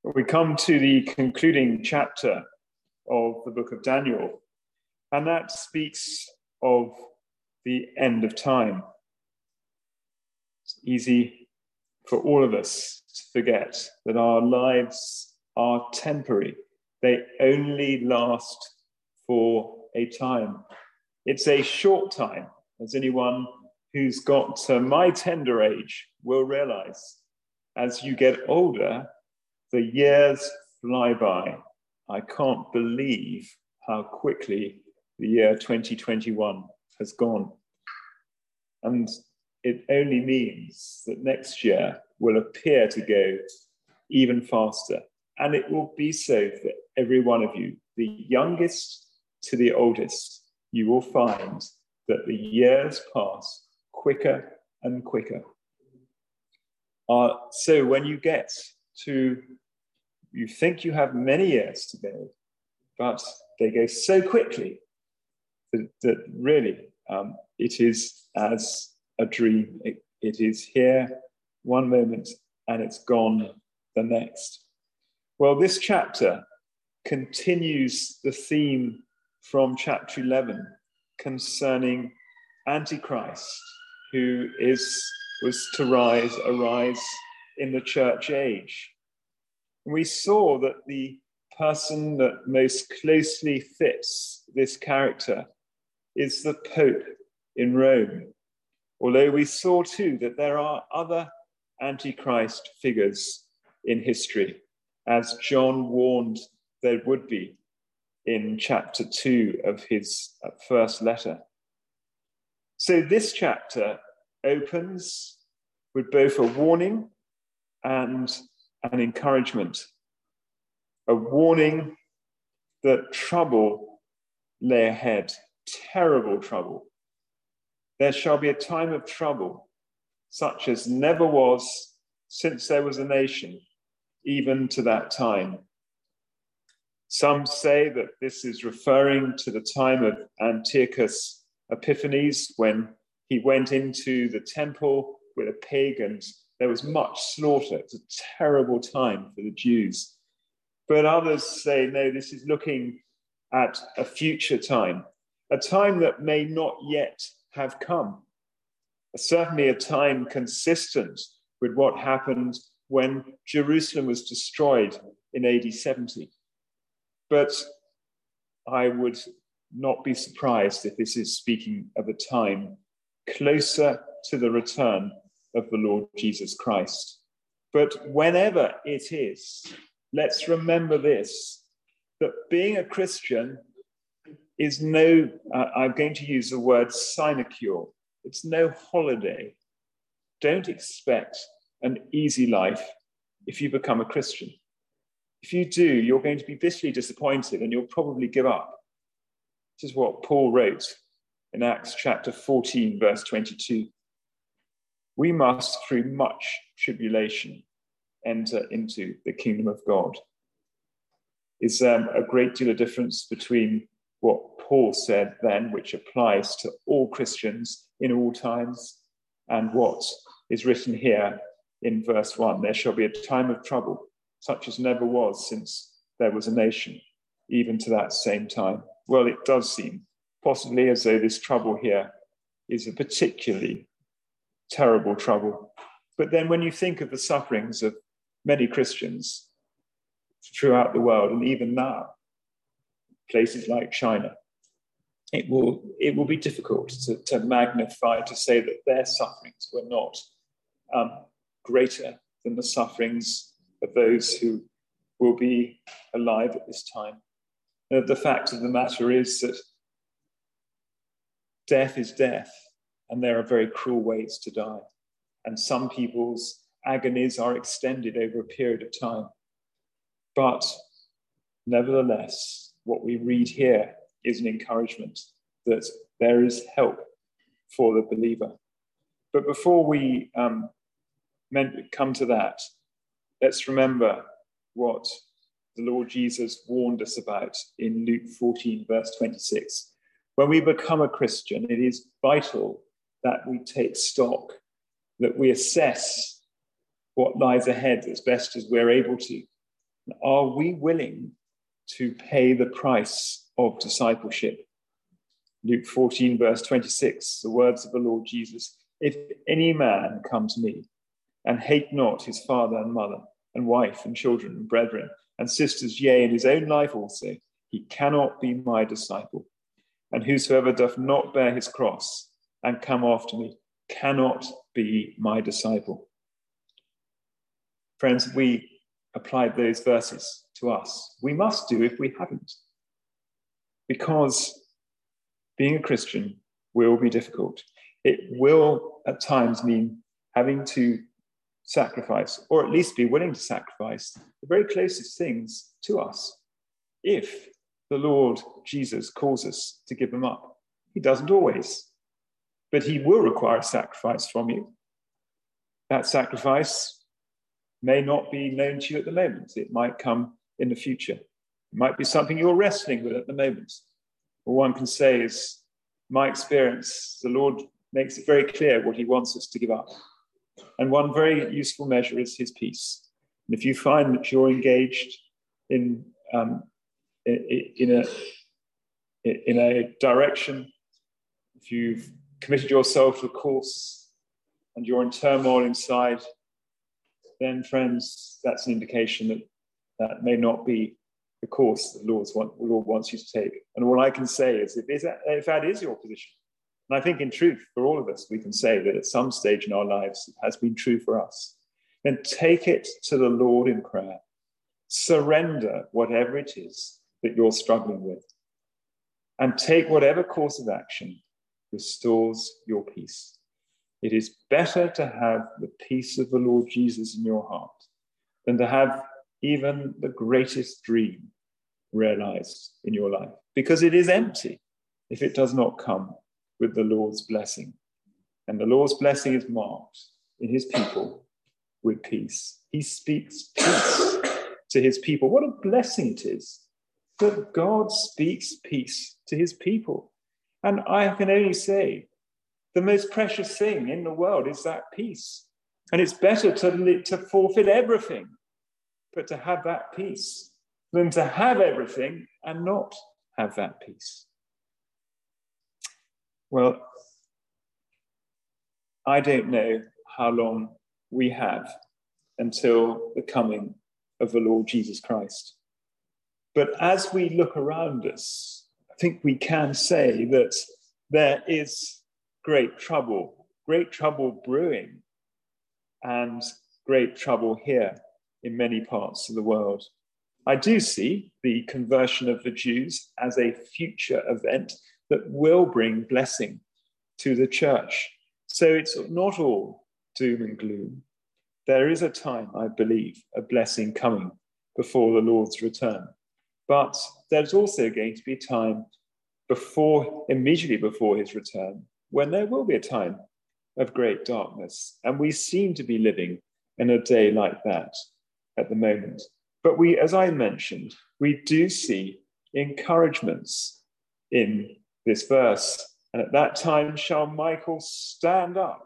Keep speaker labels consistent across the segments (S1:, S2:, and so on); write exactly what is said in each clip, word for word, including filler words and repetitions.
S1: We come to the concluding chapter of the book of Daniel, and that speaks of the end of time. It's easy for all of us to forget that our lives are temporary. They only last for a time. It's a short time, as anyone who's got uh, my tender age will realize. As you get older, the years fly by. I can't believe how quickly the year twenty twenty-one has gone. And it only means that next year will appear to go even faster. And it will be so for every one of you, the youngest to the oldest. You will find that the years pass quicker and quicker. Uh, so when you get to, you think you have many years to go, but they go so quickly that, that really um, it is as a dream. It, it is here one moment and it's gone the next. Well, this chapter continues the theme from chapter eleven concerning Antichrist, who is was to rise, arise in the church age. And we saw that the person that most closely fits this character is the Pope in Rome. Although we saw too that there are other Antichrist figures in history, as John warned there would be in chapter two of his first letter. So this chapter opens with both a warning and an encouragement. A warning that trouble lay ahead, terrible trouble. There shall be a time of trouble, such as never was since there was a nation, even to that time. Some say that this is referring to the time of Antiochus Epiphanes, when he went into the temple with a pig and there was much slaughter. It's a terrible time for the Jews. But others say, no, this is looking at a future time, a time that may not yet have come. Certainly a time consistent with what happened when Jerusalem was destroyed in A D seventy. But I would not be surprised if this is speaking of a time closer to the return of the Lord Jesus Christ. But whenever it is, let's remember this, that being a Christian is no, uh, I'm going to use the word sinecure. It's no holiday. Don't expect an easy life if you become a Christian. If you do, you're going to be bitterly disappointed and you'll probably give up. This is what Paul wrote in Acts chapter fourteen, verse twenty-two. We must, through much tribulation, enter into the kingdom of God. Is um, a great deal of difference between what Paul said then, which applies to all Christians in all times, and what is written here in verse one. There shall be a time of trouble, such as never was since there was a nation, even to that same time. Well, it does seem possibly as though this trouble here is a particularly terrible trouble. But then when you think of the sufferings of many Christians throughout the world, and even now, places like China, it will, it will be difficult to, to magnify, to say that their sufferings were not um, greater than the sufferings of those who will be alive at this time. Uh, the fact of the matter is that death is death, and there are very cruel ways to die. And some people's agonies are extended over a period of time. But nevertheless, what we read here is an encouragement that there is help for the believer. But before we um, come to that, let's remember what the Lord Jesus warned us about in Luke fourteen, verse twenty-six. When we become a Christian, it is vital that we take stock, that we assess what lies ahead as best as we're able to. Are we willing to pay the price of discipleship? Luke fourteen, verse twenty-six, the words of the Lord Jesus, if any man come to me and hate not his father and mother and wife and children and brethren and sisters, yea, and his own life also, he cannot be my disciple. And whosoever doth not bear his cross and come after me cannot be my disciple. Friends, we applied those verses to us. We must do if we haven't. Because being a Christian will be difficult. It will at times mean having to sacrifice, or at least be willing to sacrifice, the very closest things to us, if the Lord Jesus calls us to give them up. He doesn't always, but he will require a sacrifice from you. That sacrifice may not be known to you at the moment. It might come in the future. It might be something you're wrestling with at the moment. All one can say is, my experience, the Lord makes it very clear what he wants us to give up. And one very useful measure is his peace. And if you find that you're engaged in, um, in, in, a, in a direction, if you've committed yourself to a course and you're in turmoil inside, then, friends, that's an indication that that may not be the course that the Lord's want, the Lord wants you to take. And all I can say is, if, is that, if that is your position, and I think in truth, for all of us, we can say that at some stage in our lives, it has been true for us, then take it to the Lord in prayer. Surrender whatever it is that you're struggling with, and take whatever course of action restores your peace. It is better to have the peace of the Lord Jesus in your heart than to have even the greatest dream realized in your life, because it is empty if it does not come with the Lord's blessing. And the Lord's blessing is marked in his people with peace. He speaks peace to his people. What a blessing it is that God speaks peace to his people. And I can only say, the most precious thing in the world is that peace. And it's better to, to forfeit everything, but to have that peace, than to have everything and not have that peace. Well, I don't know how long we have until the coming of the Lord Jesus Christ. But as we look around us, I think we can say that there is great trouble, great trouble brewing, and great trouble here in many parts of the world. I do see the conversion of the Jews as a future event that will bring blessing to the church. So it's not all doom and gloom. There is a time, I believe, a blessing coming before the Lord's return. But there's also going to be a time before, immediately before his return, when there will be a time of great darkness. And we seem to be living in a day like that at the moment. But we, as I mentioned, we do see encouragements in this verse. And at that time shall Michael stand up.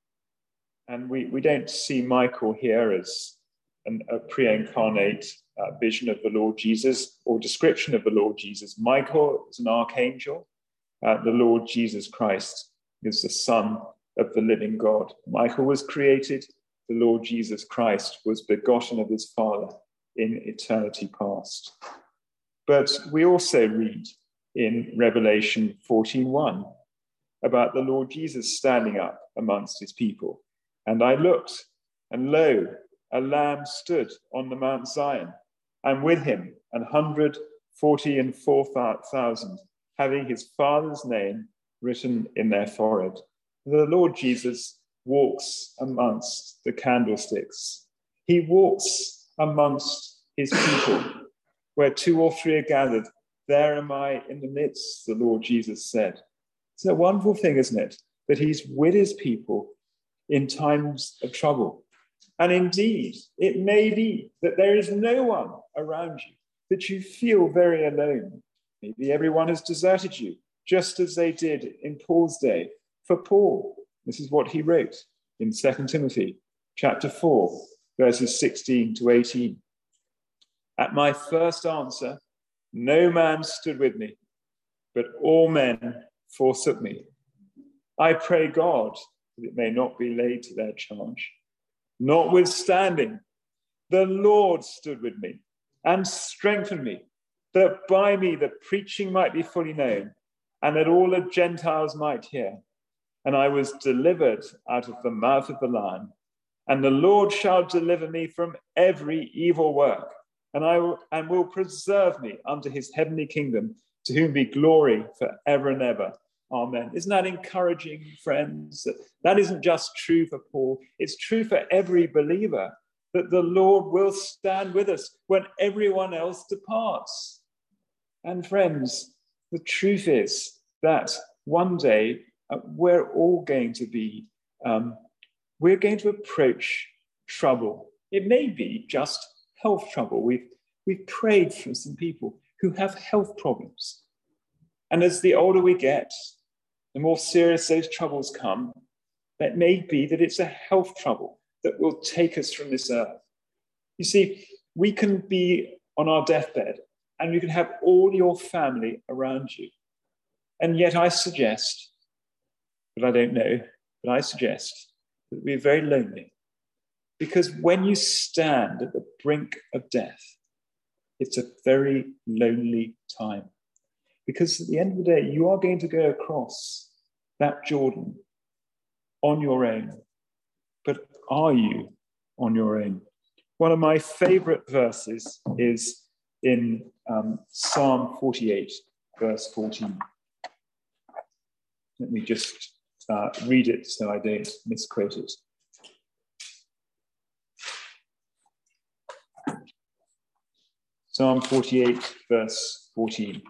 S1: And we, we don't see Michael here as an, a pre-incarnate uh, vision of the Lord Jesus or description of the Lord Jesus. Michael is an archangel. Uh, the Lord Jesus Christ is the Son of the living God. Michael was created. The Lord Jesus Christ was begotten of his Father in eternity past. But we also read in Revelation fourteen one about the Lord Jesus standing up amongst his people. And I looked, and lo, a lamb stood on the Mount Zion, and with him an hundred forty and four thousand, having his Father's name written in their forehead. The Lord Jesus walks amongst the candlesticks. He walks amongst his people. Where two or three are gathered, there am I in the midst, the Lord Jesus said. It's a wonderful thing, isn't it? That he's with his people in times of trouble. And indeed, it may be that there is no one around you, that you feel very alone. Maybe everyone has deserted you, just as they did in Paul's day. For Paul, this is what he wrote in Second Timothy chapter four, verses sixteen to eighteen. At my first answer, no man stood with me, but all men forsook me. I pray God that it may not be laid to their charge. Notwithstanding, the Lord stood with me and strengthened me, that by me the preaching might be fully known, and that all the Gentiles might hear. And I was delivered out of the mouth of the lion. And the Lord shall deliver me from every evil work, and I will, and will preserve me unto his heavenly kingdom, to whom be glory forever and ever. Amen. Isn't that encouraging, friends? That, that isn't just true for Paul, it's true for every believer, that the Lord will stand with us when everyone else departs. And friends, the truth is that one day uh, we're all going to be, um, we're going to approach trouble. It may be just health trouble. We've, we've prayed for some people who have health problems. And as the older we get, the more serious those troubles come, it may be that it's a health trouble that will take us from this earth. You see, we can be on our deathbed and you can have all your family around you. And yet I suggest, but I don't know, but I suggest that we're very lonely. Because when you stand at the brink of death, it's a very lonely time. Because at the end of the day, you are going to go across that Jordan on your own. But are you on your own? One of my favorite verses is in um, Psalm forty-eight, verse fourteen. Let me just uh, read it so I don't misquote it. Psalm forty-eight, verse fourteen.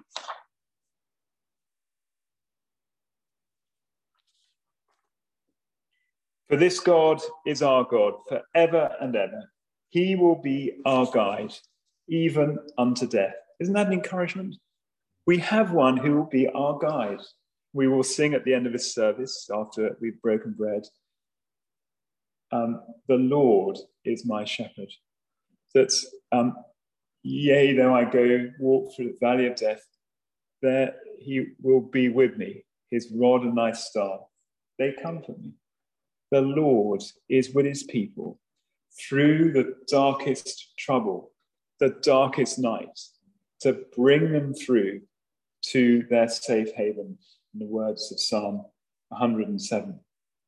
S1: For this God is our God forever and ever. He will be our guide, even unto death. Isn't that an encouragement? We have one who will be our guide. We will sing at the end of this service after we've broken bread. Um, the Lord is my shepherd. That, um, yea, though I go walk through the valley of death, there he will be with me. His rod and thy staff, they comfort me. The Lord is with his people through the darkest trouble, the darkest night, to bring them through to their safe haven, in the words of Psalm one hundred seven.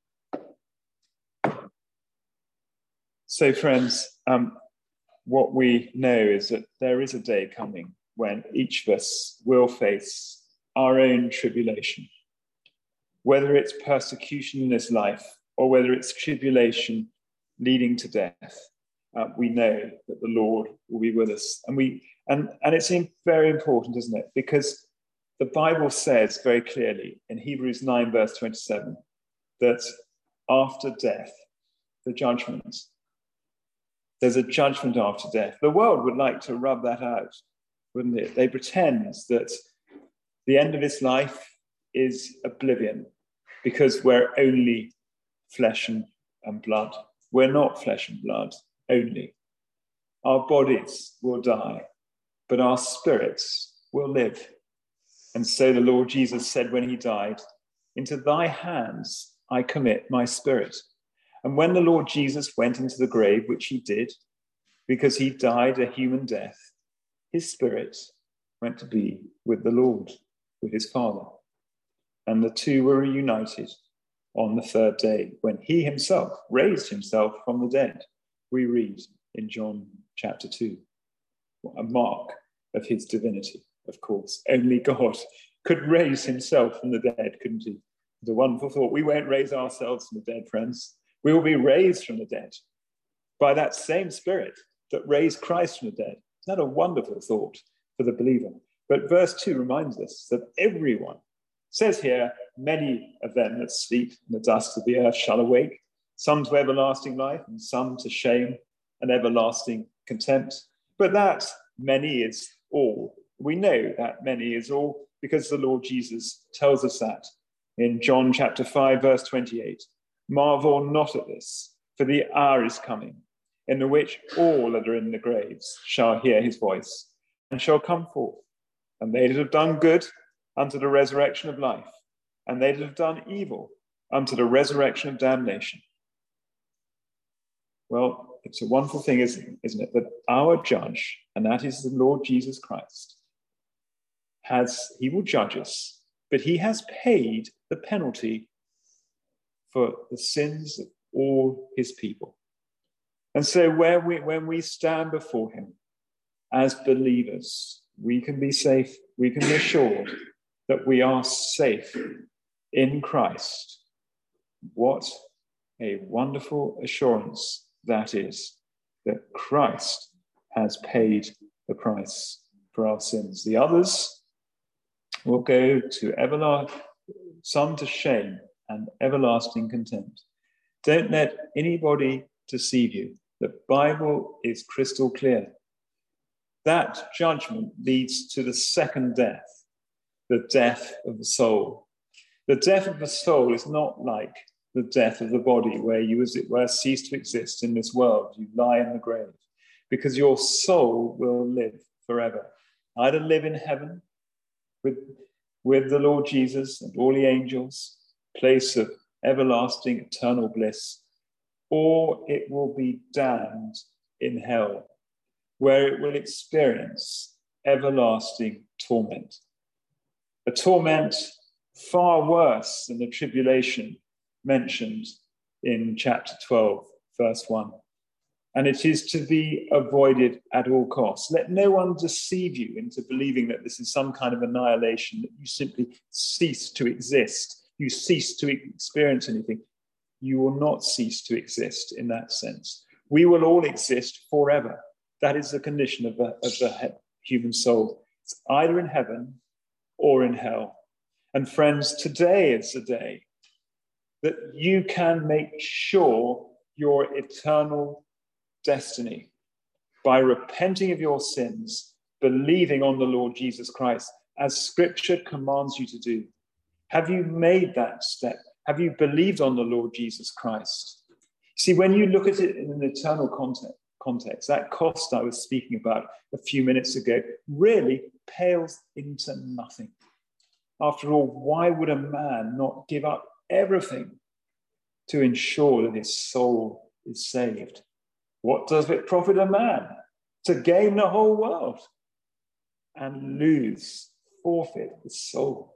S1: So, friends, um, what we know is that there is a day coming when each of us will face our own tribulation, whether it's persecution in this life or whether it's tribulation leading to death. Uh, we know that the Lord will be with us. And we and, and it's very important, isn't it? Because the Bible says very clearly in Hebrews nine, verse twenty-seven, that after death, the judgment, there's a judgment after death. The world would like to rub that out, wouldn't it? They pretend that the end of this life is oblivion because we're only flesh and, and blood. We're not flesh and blood only. Our bodies will die, but our spirits will live. And so the Lord Jesus said when he died, into thy hands I commit my spirit. And when the Lord Jesus went into the grave, which he did, because he died a human death, his spirit went to be with the Lord, with his Father. And the two were reunited on the third day, when he himself raised himself from the dead, we read in John chapter two. A mark of his divinity, of course. Only God could raise himself from the dead, couldn't he? It's a wonderful thought. We won't raise ourselves from the dead, friends. We will be raised from the dead by that same spirit that raised Christ from the dead. Isn't that a wonderful thought for the believer? But verse two reminds us that everyone, says here, many of them that sleep in the dust of the earth shall awake, some to everlasting life and some to shame and everlasting contempt. But that many is all. We know that many is all because the Lord Jesus tells us that in John chapter five, verse twenty-eight. Marvel not at this, for the hour is coming in the which all that are in the graves shall hear his voice, and shall come forth, and they that have done good unto the resurrection of life, and they that have done evil unto the resurrection of damnation. Well, it's a wonderful thing, isn't it, that our judge, and that is the Lord Jesus Christ, has, he will judge us, but he has paid the penalty for the sins of all his people. And so where we, when we stand before him as believers, we can be safe, we can be assured that we are safe in Christ. What a wonderful assurance that is, that Christ has paid the price for our sins. The others will go to everlasting, some to shame and everlasting contempt. Don't let anybody deceive you. The Bible is crystal clear. That judgment leads to the second death, the death of the soul. The death of the soul is not like the death of the body, where you, as it were, cease to exist in this world. You lie in the grave, because your soul will live forever. Either live in heaven with, with the Lord Jesus and all the angels, place of everlasting eternal bliss, or it will be damned in hell, where it will experience everlasting torment. A torment far worse than the tribulation mentioned in chapter twelve, verse one. And it is to be avoided at all costs. Let no one deceive you into believing that this is some kind of annihilation, that you simply cease to exist, you cease to experience anything. You will not cease to exist in that sense. We will all exist forever. That is the condition of the, of the human soul. It's either in heaven or in hell. And friends, today is the day that you can make sure your eternal destiny by repenting of your sins, believing on the Lord Jesus Christ, as Scripture commands you to do. Have you made that step? Have you believed on the Lord Jesus Christ? See, when you look at it in an eternal context, context, that cost I was speaking about a few minutes ago really pales into nothing. After all, why would a man not give up everything to ensure that his soul is saved? What does it profit a man to gain the whole world and lose, forfeit his soul?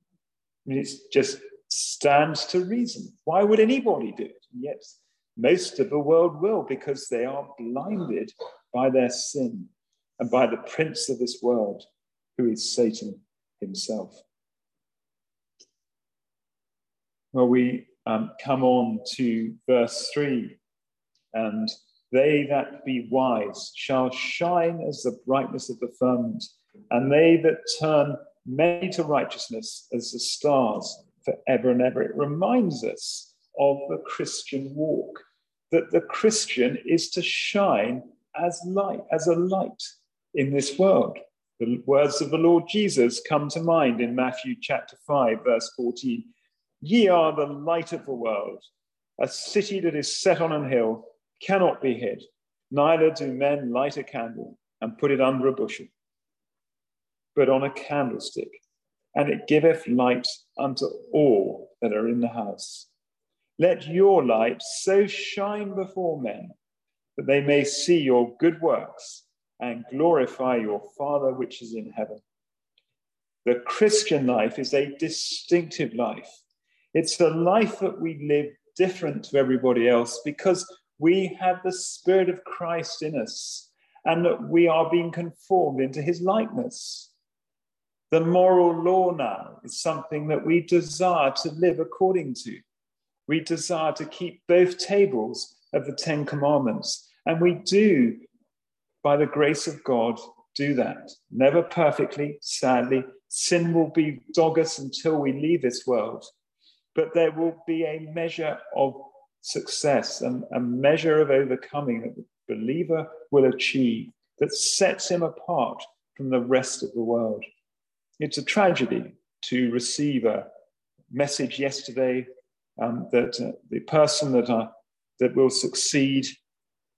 S1: I mean, it just stands to reason. Why would anybody do it? And yet, most of the world will, because they are blinded by their sin and by the prince of this world, who is Satan himself. Well, we um, come on to verse three. And they that be wise shall shine as the brightness of the firmament, and they that turn many to righteousness as the stars forever and ever. It reminds us of the Christian walk, that the Christian is to shine as light, as a light in this world. The words of the Lord Jesus come to mind in Matthew chapter five, verse fourteen. Ye are the light of the world. A city that is set on an hill cannot be hid, neither do men light a candle and put it under a bushel, but on a candlestick, and it giveth light unto all that are in the house. Let your light so shine before men, that they may see your good works and glorify your Father which is in heaven. The Christian life is a distinctive life. It's a life that we live different to everybody else because we have the Spirit of Christ in us, and that we are being conformed into his likeness. The moral law now is something that we desire to live according to. We desire to keep both tables of the Ten Commandments, and we do, by the grace of God, do that. Never perfectly, sadly. Sin will be dog us until we leave this world, but there will be a measure of success and a measure of overcoming that the believer will achieve that sets him apart from the rest of the world. It's a tragedy to receive a message yesterday um, that uh, the person that, uh, that will succeed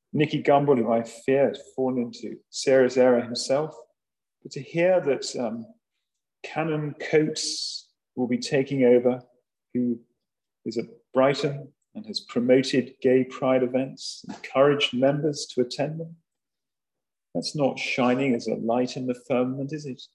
S1: Nicky Gumbel, who I fear had fallen into Sarah's error himself, but to hear that um, Canon Coates will be taking over, who is at Brighton and has promoted gay pride events, encouraged members to attend them. That's not shining as a light in the firmament, is it?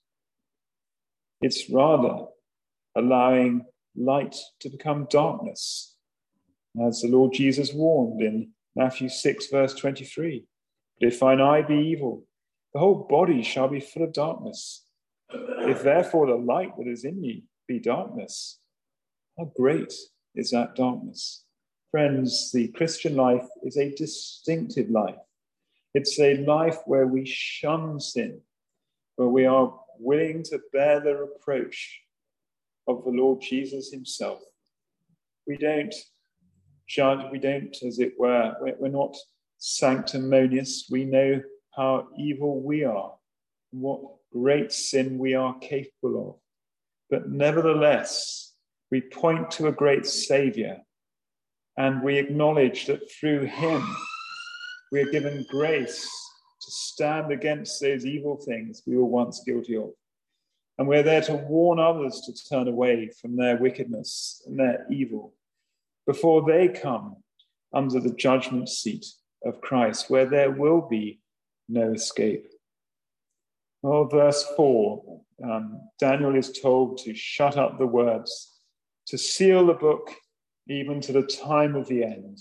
S1: It's rather allowing light to become darkness, as the Lord Jesus warned in Matthew six, verse twenty-three. But if thine eye be evil, the whole body shall be full of darkness. If therefore the light that is in me be darkness, how great is that darkness? Friends, the Christian life is a distinctive life. It's a life where we shun sin, where we are willing to bear the reproach of the Lord Jesus himself. We don't judge, we don't, as it were, we're not sanctimonious. We know how evil we are, what great sin we are capable of. But nevertheless, we point to a great Saviour, and we acknowledge that through him we are given grace to stand against those evil things we were once guilty of. And we're there to warn others to turn away from their wickedness and their evil before they come under the judgment seat of Christ, where there will be no escape. Well, verse four, um, Daniel is told to shut up the words, to seal the book even to the time of the end,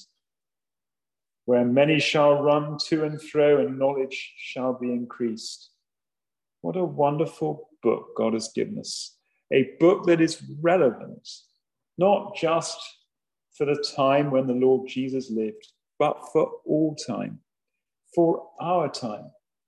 S1: where many shall run to and fro and knowledge shall be increased. What a wonderful book God has given us. A book that is relevant, not just for the time when the Lord Jesus lived, but for all time, for our time.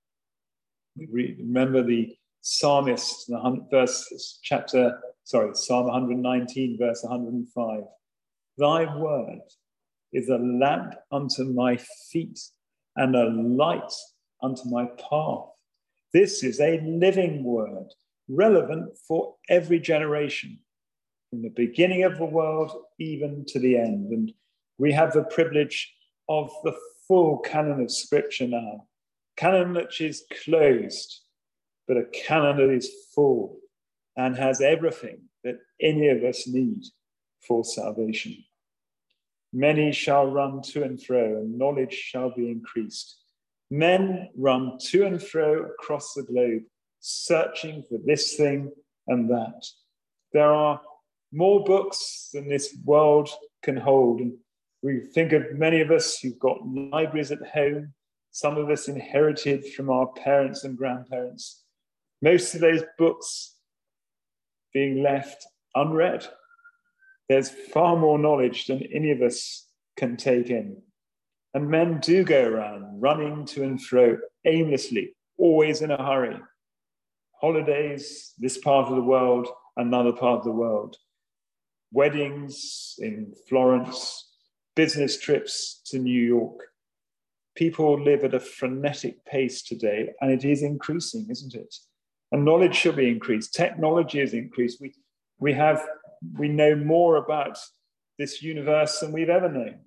S1: We read, remember the psalmist, the verse, chapter, sorry, Psalm one nineteen, verse one hundred five. Thy word is a lamp unto my feet and a light unto my path. This is a living word, relevant for every generation, from the beginning of the world even to the end. And we have the privilege of the full canon of Scripture now, canon which is closed, but a canon that is full and has everything that any of us need for salvation. Many shall run to and fro, and knowledge shall be increased. Men run to and fro across the globe, searching for this thing and that. There are more books than this world can hold. And we think of many of us who've got libraries at home, some of us inherited from our parents and grandparents. Most of those books being left unread. There's far more knowledge than any of us can take in. And men do go around running to and fro aimlessly, always in a hurry. Holidays, this part of the world, another part of the world. Weddings in Florence, business trips to New York. People live at a frenetic pace today, and it is increasing, isn't it? And knowledge should be increased. Technology is increased. We, we have, we know more about this universe than we've ever known.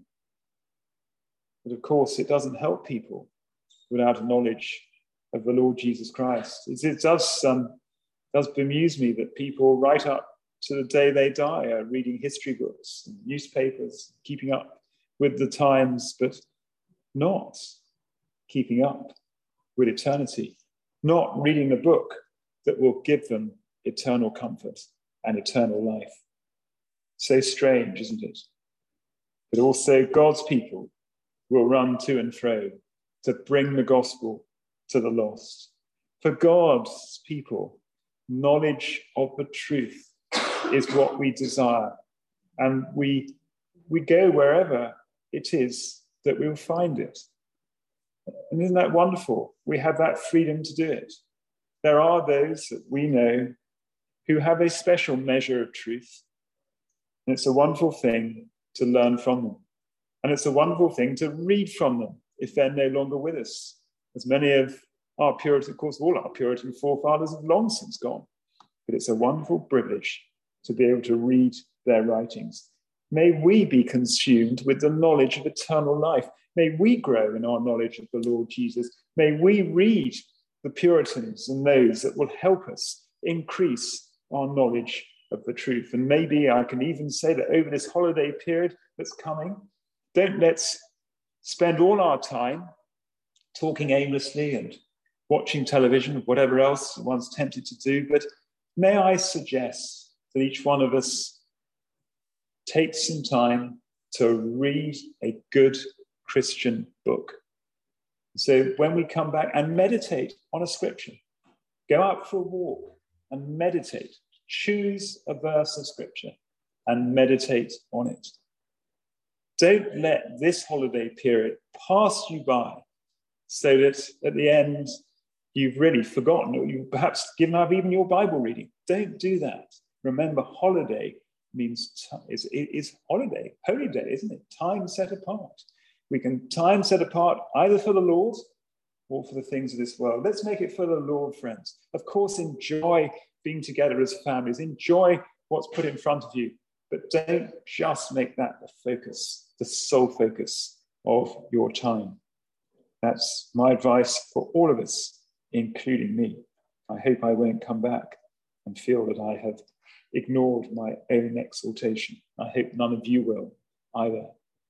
S1: But of course, it doesn't help people without a knowledge of the Lord Jesus Christ. It, it does, um, does bemuse me that people right up to the day they die are reading history books and newspapers, keeping up with the times, but not keeping up with eternity, not reading the book that will give them eternal comfort and eternal life. So strange, isn't it? But also God's people will run to and fro to bring the gospel to the lost. For God's people, knowledge of the truth is what we desire. And we, we go wherever it is that we'll find it. And isn't that wonderful? We have that freedom to do it. There are those that we know who have a special measure of truth. And it's a wonderful thing to learn from them. And it's a wonderful thing to read from them if they're no longer with us. As many of our Puritan, of course, all our Puritan forefathers have long since gone. But it's a wonderful privilege to be able to read their writings. May we be consumed with the knowledge of eternal life. May we grow in our knowledge of the Lord Jesus. May we read the Puritans and those that will help us increase our knowledge of the truth. And maybe I can even say that over this holiday period that's coming, don't let's spend all our time talking aimlessly and watching television, whatever else one's tempted to do. But may I suggest that each one of us take some time to read a good Christian book. So when we come back and meditate on a scripture, go out for a walk and meditate. Choose a verse of scripture and meditate on it. Don't let this holiday period pass you by so that at the end you've really forgotten, or you've perhaps given up even your Bible reading. Don't do that. Remember, holiday means t- is, is holiday, holy day, isn't it? Time set apart. We can time set apart either for the Lord or for the things of this world. Let's make it for the Lord, friends. Of course, enjoy being together as families. Enjoy what's put in front of you, but don't just make that the focus, the sole focus of your time. That's my advice for all of us, including me. I hope I won't come back and feel that I have ignored my own exhortation. I hope none of you will either.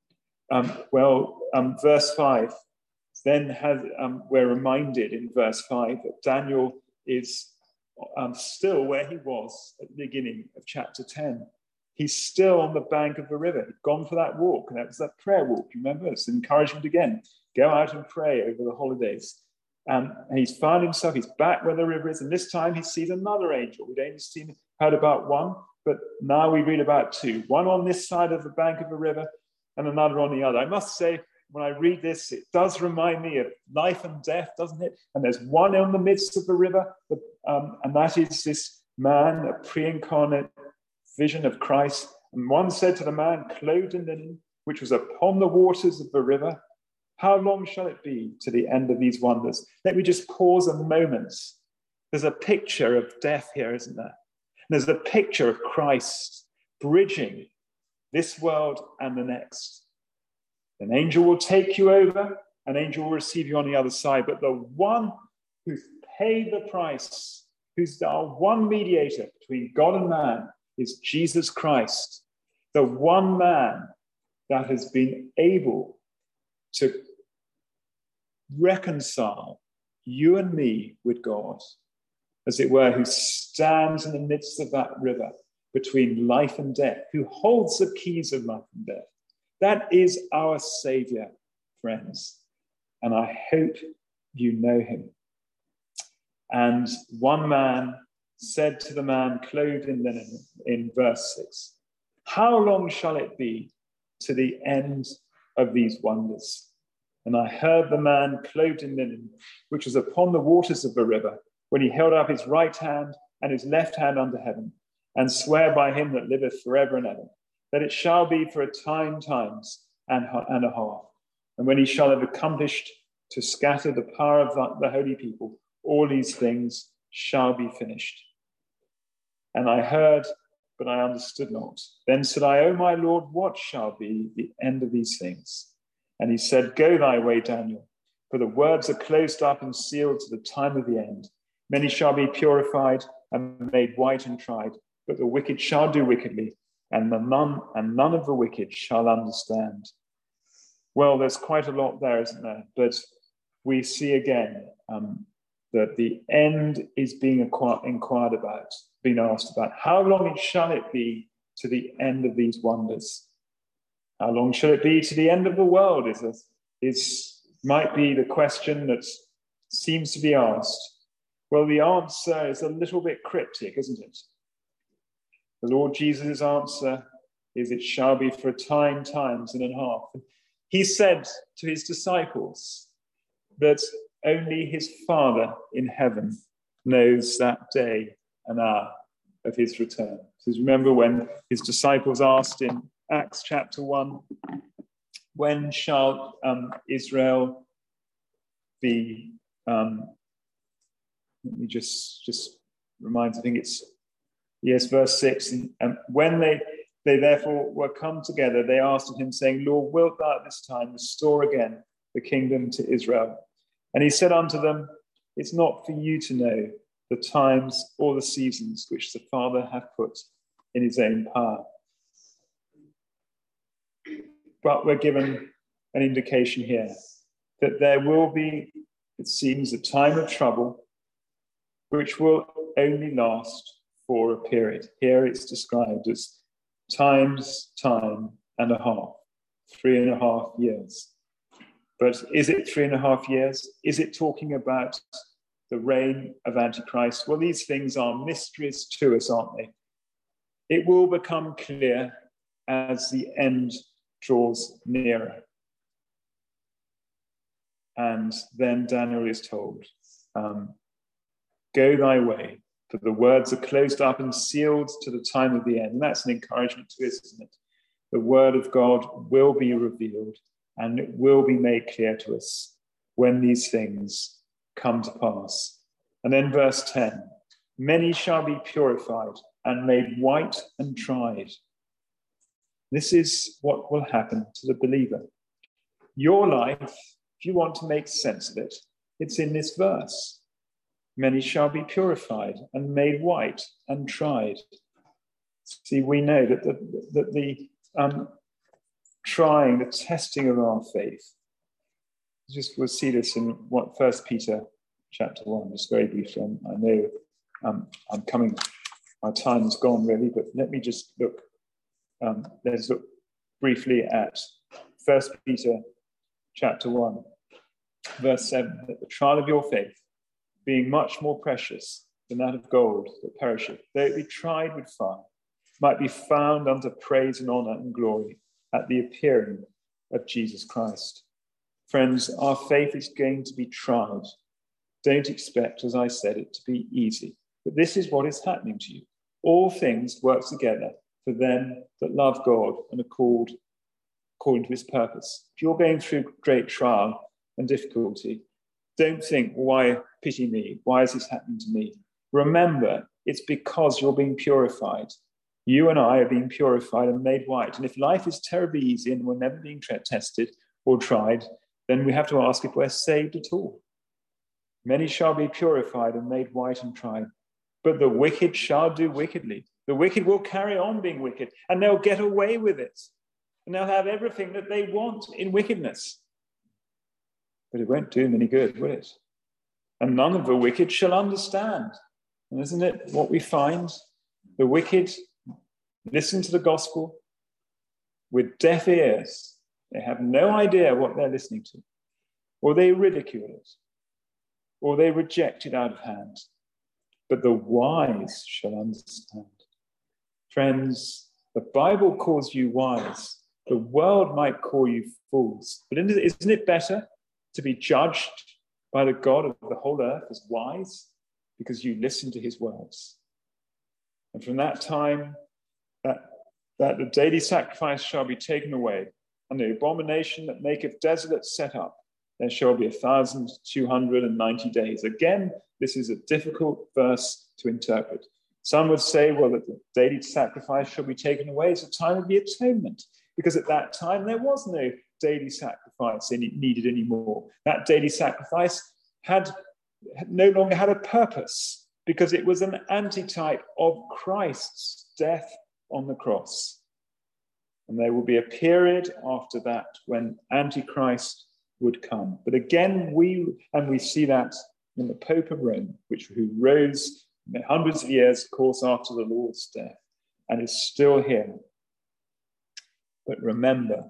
S1: Um, well, um, verse five, then has, um, we're reminded in verse five that Daniel is um, still where he was at the beginning of chapter ten. He's still on the bank of the river. He'd gone for that walk, and that was that prayer walk. You remember? It's an encouragement again. Go out and pray over the holidays. Um, and he's found himself, he's back where the river is, and this time he sees another angel. We'd only seen, heard about one, but now we read about two. One on this side of the bank of the river, and another on the other. I must say, when I read this, it does remind me of life and death, doesn't it? And there's one in the midst of the river, um, and that is this man, a pre-incarnate vision of Christ. And one said to the man clothed in linen, which was upon the waters of the river, how long shall it be to the end of these wonders? Let me just pause a moment. There's a picture of death here, isn't there? And there's a picture of Christ bridging this world and the next. An angel will take you over, an angel will receive you on the other side, but the one who's paid the price, who's our one mediator between God and man, is Jesus Christ, the one man that has been able to reconcile you and me with God, as it were, who stands in the midst of that river between life and death, who holds the keys of life and death. That is our Savior, friends. And I hope you know him. And one man said to the man clothed in linen in verse six, how long shall it be to the end of these wonders? And I heard the man clothed in linen, which was upon the waters of the river, when he held up his right hand and his left hand unto heaven, and swear by him that liveth forever and ever, that it shall be for a time, times, and, and a half. And when he shall have accomplished to scatter the power of the, the holy people, all these things shall be finished. And I heard, but I understood not. Then said I, O my Lord, what shall be the end of these things? And he said, go thy way, Daniel, for the words are closed up and sealed to the time of the end. Many shall be purified and made white and tried, but the wicked shall do wickedly, and the none and none of the wicked shall understand. Well, there's quite a lot there, isn't there? But we see again um, that the end is being inquired about, being asked about. How long shall it be to the end of these wonders? How long shall it be to the end of the world? Is a, is might be the question that seems to be asked. Well, the answer is a little bit cryptic, isn't it? The Lord Jesus' answer is, it shall be for a time, times, and a half. He said to his disciples that only his Father in heaven knows that day and hour of his return. So remember when his disciples asked in Acts chapter one, when shall um, Israel be, um, let me just, just remind, I think it's, yes, verse six, and, and when they, They therefore were come together. They asked of him, saying, Lord, wilt thou at this time restore again the kingdom to Israel? And he said unto them, it's not for you to know the times or the seasons which the Father hath put in his own power. But we're given an indication here that there will be, it seems, a time of trouble which will only last for a period. Here it's described as times, time and a half, three and a half years. But is it three and a half years? Is it talking about the reign of Antichrist? Well, these things are mysteries to us, aren't they? It will become clear as the end draws nearer. And then Daniel is told, um, go thy way, for the words are closed up and sealed to the time of the end. And that's an encouragement to us, isn't it? The word of God will be revealed and it will be made clear to us when these things come to pass. And then verse ten, many shall be purified and made white and tried. This is what will happen to the believer. Your life, if you want to make sense of it, it's in this verse. Many shall be purified and made white and tried. See, we know that the, that the um, trying, the testing of our faith, just we'll see this in what First Peter chapter one, just very briefly. I know um, I'm coming, my time is gone really, but let me just look. Um, let's look briefly at First Peter chapter one, verse seven, that the trial of your faith, being much more precious than that of gold that perisheth, though it be tried with fire, might be found unto praise and honor and glory at the appearing of Jesus Christ. Friends, our faith is going to be tried. Don't expect, as I said, it to be easy. But this is what is happening to you. All things work together for them that love God and are called according to his purpose. If you're going through great trial and difficulty, don't think, why pity me? Why is this happening to me? Remember, it's because you're being purified. You and I are being purified and made white. And if life is terribly easy and we're never being tra- tested or tried, then we have to ask if we're saved at all. Many shall be purified and made white and tried, but the wicked shall do wickedly. The wicked will carry on being wicked, and they'll get away with it. And they'll have everything that they want in wickedness. But it won't do them any good, will it? And none of the wicked shall understand. And isn't it what we find? The wicked listen to the gospel with deaf ears. They have no idea what they're listening to. Or they ridicule it. Or they reject it out of hand. But the wise shall understand. Friends, the Bible calls you wise. The world might call you fools. But isn't it better to be judged by the God of the whole earth as wise? Because you listen to his words. And from that time, that, that the daily sacrifice shall be taken away, and the abomination that maketh desolate set up, there shall be a thousand two hundred and ninety days. Again, this is a difficult verse to interpret. Some would say, well, that the daily sacrifice shall be taken away. It's a time of the atonement, because at that time there was no daily sacrifice needed anymore. That daily sacrifice had no longer had a purpose, because it was an antitype of Christ's death on the cross. And there will be a period after that when Antichrist would come. But again, we, and we see that in the Pope of Rome, which who rose hundreds of years, of course, after the Lord's death, and is still here. But remember,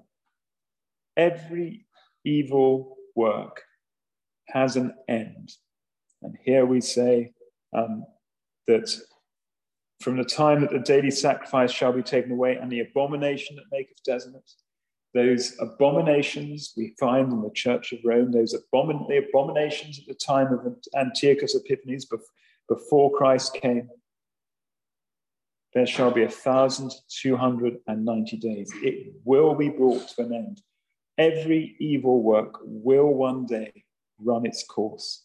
S1: every evil work has an end. And here we say um, that from the time that the daily sacrifice shall be taken away, and the abomination that maketh desolate, those abominations we find in the Church of Rome, those abomin- the abominations at the time of Antiochus Epiphanes, before Christ came, there shall be a thousand two hundred and ninety days. It will be brought to an end. Every evil work will one day run its course.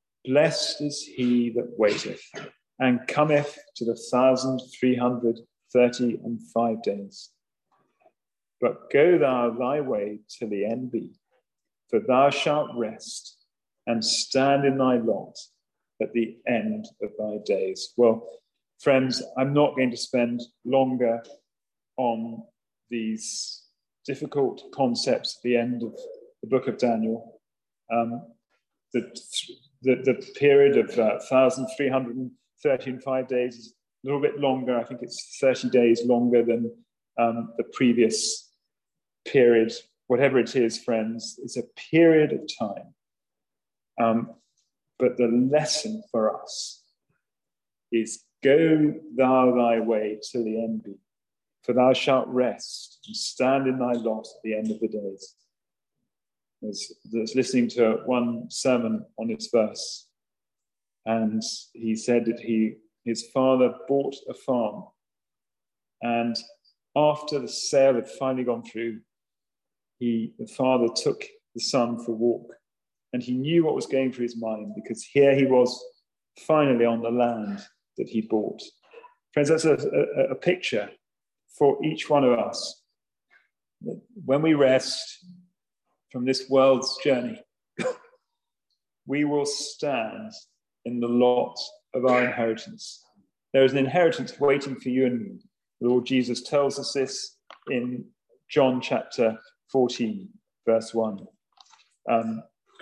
S1: Blessed is he that waiteth and cometh to the thousand three hundred thirty and five days. But go thou thy way till the end be, for thou shalt rest and stand in thy lot at the end of thy days. Well, friends, I'm not going to spend longer on these difficult concepts at the end of the book of Daniel. Um, the, the, the period of uh, one thousand three hundred thirty and five days is a little bit longer. I think it's thirty days longer than um, the previous period. Whatever it is, friends, it's a period of time. Um, but the lesson for us is, go thou thy way till the end be, for thou shalt rest and stand in thy lot at the end of the days. I was, I was listening to one sermon on this verse, and he said that he his father bought a farm, and after the sale had finally gone through, he the father took the son for a walk, and he knew what was going through his mind, because here he was finally on the land that he bought. Friends, that's a, a, a picture for each one of us. When we rest from this world's journey, we will stand in the lot of our inheritance. There is an inheritance waiting for you and me. The Lord Jesus tells us this in John chapter fourteen, verse one. Um,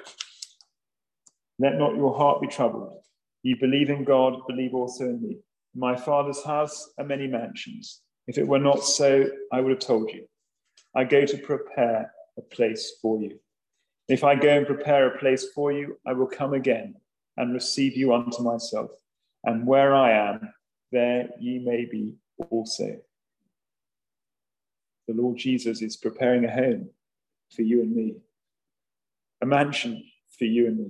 S1: Let not your heart be troubled. You believe in God, believe also in me. In my Father's house are many mansions. If it were not so, I would have told you. I go to prepare a place for you. If I go and prepare a place for you, I will come again and receive you unto myself. And where I am, there ye may be also. The Lord Jesus is preparing a home for you and me, a mansion for you and me.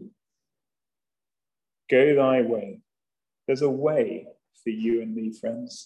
S1: Go thy way. There's a way for you and me, friends.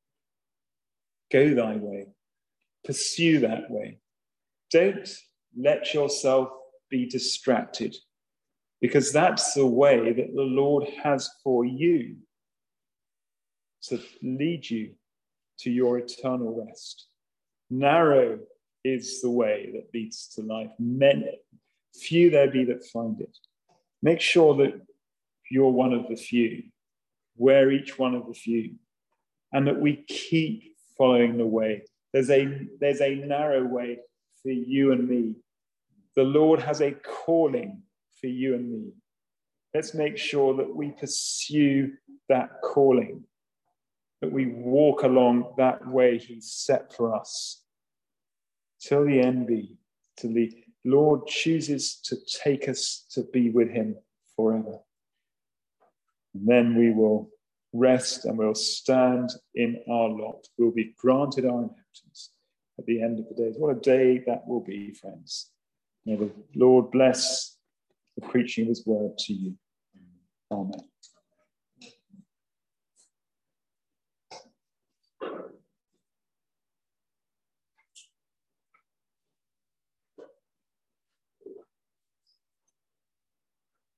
S1: Go thy way. Pursue that way. Don't let yourself be distracted, because that's the way that the Lord has for you, to lead you to your eternal rest. Narrow is the way that leads to life. Many, few there be that find it. Make sure that you're one of the few. We're each one of the few. And that we keep following the way. There's a, there's a narrow way for you and me. The Lord has a calling for you and me. Let's make sure that we pursue that calling, that we walk along that way he's set for us till the end be, till the Lord chooses to take us to be with him forever. And then we will rest and we'll stand in our lot. We'll be granted our inheritance at the end of the days. What a day that will be, friends. May the Lord bless the preaching of his word to you. Amen.